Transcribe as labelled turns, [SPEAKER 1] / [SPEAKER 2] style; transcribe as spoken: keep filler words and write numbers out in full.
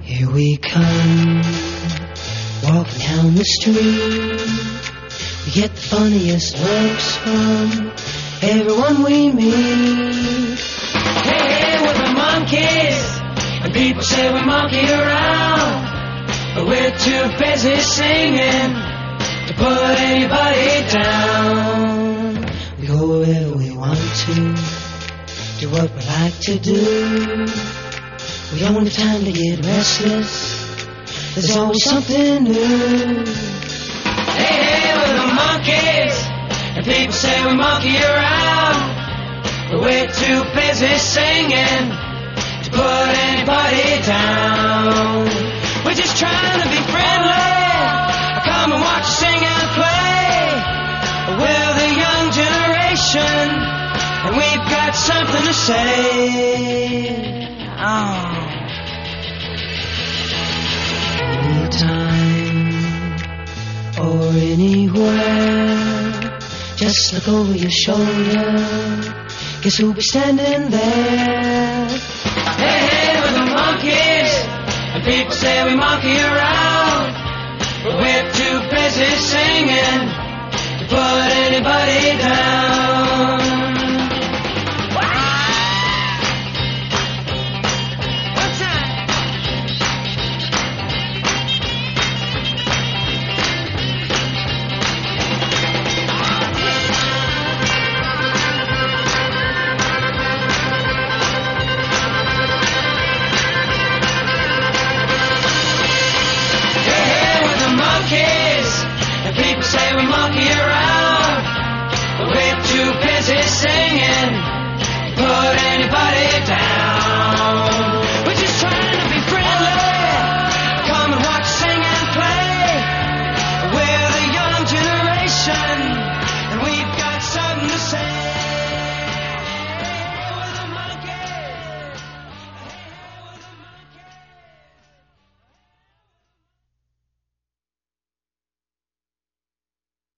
[SPEAKER 1] Here we come, walking down the street. We get the funniest looks from everyone we meet. Hey, hey, we're the monkeys, and people say we monkey around, but we're too busy singing to put anybody down. We go wherever we want to, do what we like to do. We don't have time to get restless, there's always something new. Hey, hey, we're the monkeys, and people say we monkey around, but we're too busy singing to put anybody down. We're just trying to be friendly, come and watch us sing and play. We're the young generation, and we've got something to say. Oh. Anytime or anywhere, just look over your shoulder, guess who'll be standing there? Hey, hey, we're the monkeys, and people say we monkey around, but we're too busy singing to put anybody down.